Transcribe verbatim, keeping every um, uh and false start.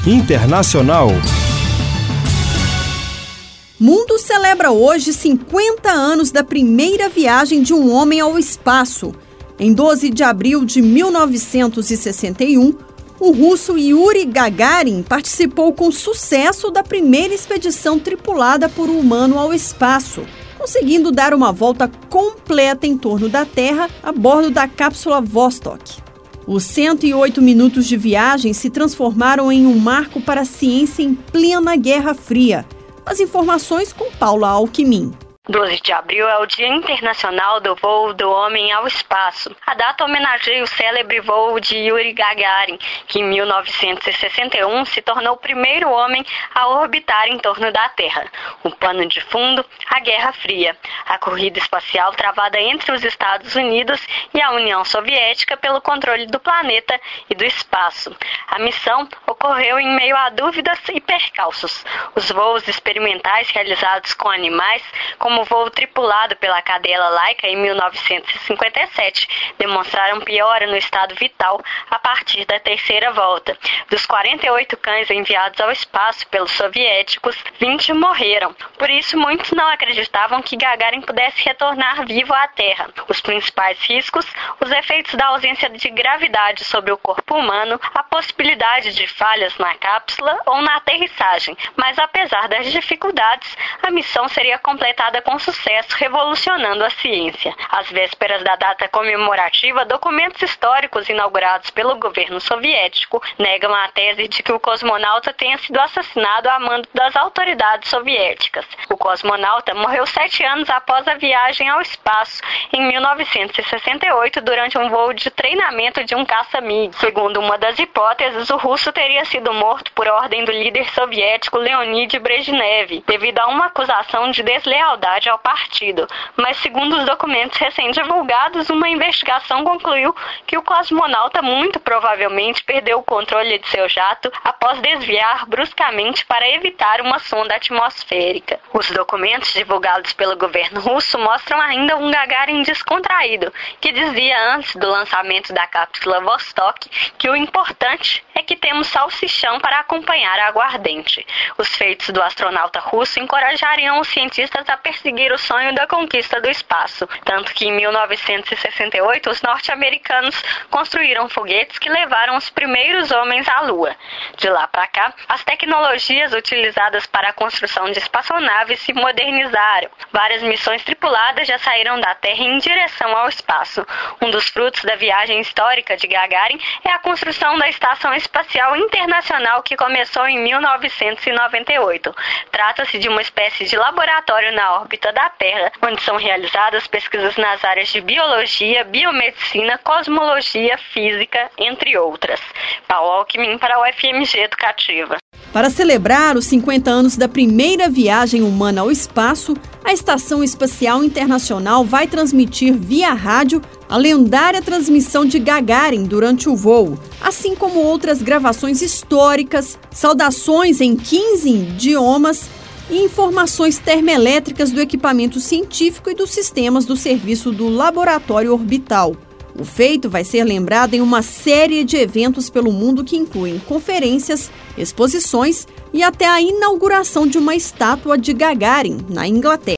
Internacional. Mundo celebra hoje cinquenta anos da primeira viagem de um homem ao espaço. Em doze de abril de mil novecentos e sessenta e um, o russo Yuri Gagarin participou com sucesso da primeira expedição tripulada por um humano ao espaço, conseguindo dar uma volta completa em torno da Terra a bordo da cápsula Vostok. Os cento e oito minutos de viagem se transformaram em um marco para a ciência em plena Guerra Fria. As informações com Paula Alckmin. doze de abril é o Dia Internacional do Voo do Homem ao Espaço. A data homenageia o célebre voo de Yuri Gagarin, que em mil novecentos e sessenta e um se tornou o primeiro homem a orbitar em torno da Terra. O pano de fundo, a Guerra Fria, a corrida espacial travada entre os Estados Unidos e a União Soviética pelo controle do planeta e do espaço. A missão ocorreu em meio a dúvidas e percalços. Os voos experimentais realizados com animais, como o voo tripulado pela cadela Laika em mil novecentos e cinquenta e sete, demonstraram piora no estado vital a partir da terceira volta. Dos quarenta e oito cães enviados ao espaço pelos soviéticos, vinte morreram. Por isso, muitos não acreditavam que Gagarin pudesse retornar vivo à Terra. Os principais riscos, os efeitos da ausência de gravidade sobre o corpo humano, a possibilidade de falhas na cápsula ou na aterrissagem. Mas, apesar das dificuldades, a missão seria completada com sucesso, revolucionando a ciência. Às vésperas da data comemorativa, documentos históricos inaugurados pelo governo soviético negam a tese de que o cosmonauta tenha sido assassinado a mando das autoridades soviéticas. O cosmonauta morreu sete anos após a viagem ao espaço, em mil novecentos e sessenta e oito, durante um voo de treinamento de um caça-mísseis. Segundo uma das hipóteses, o russo teria sido morto por ordem do líder soviético Leonid Brezhnev, devido a uma acusação de deslealdade ao partido, mas segundo os documentos recém-divulgados, uma investigação concluiu que o cosmonauta muito provavelmente perdeu o controle de seu jato após desviar bruscamente para evitar uma sonda atmosférica. Os documentos divulgados pelo governo russo mostram ainda um Gagarin descontraído, que dizia antes do lançamento da cápsula Vostok que o importante é que temos salsichão para acompanhar a aguardente. Os feitos do astronauta russo encorajariam os cientistas a perseguir o sonho da conquista do espaço, tanto que em mil novecentos e sessenta e oito os norte-americanos construíram foguetes que levaram os primeiros homens à Lua. De lá para cá, as tecnologias utilizadas para a construção de espaçonaves se modernizaram. Várias missões tripuladas já saíram da Terra em direção ao espaço. Um dos frutos da viagem histórica de Gagarin é a construção da Estação Espacial Internacional, que começou em mil novecentos e noventa e oito. Trata-se de uma espécie de laboratório na órbita da Terra, onde são realizadas pesquisas nas áreas de biologia, biomedicina, cosmologia, física, entre outras. Paula Alckmin para a U F M G Educativa. Para celebrar os cinquenta anos da primeira viagem humana ao espaço, a Estação Espacial Internacional vai transmitir via rádio a lendária transmissão de Gagarin durante o voo, assim como outras gravações históricas, saudações em quinze idiomas e informações termoelétricas do equipamento científico e dos sistemas do serviço do laboratório orbital. O feito vai ser lembrado em uma série de eventos pelo mundo que incluem conferências, exposições e até a inauguração de uma estátua de Gagarin na Inglaterra.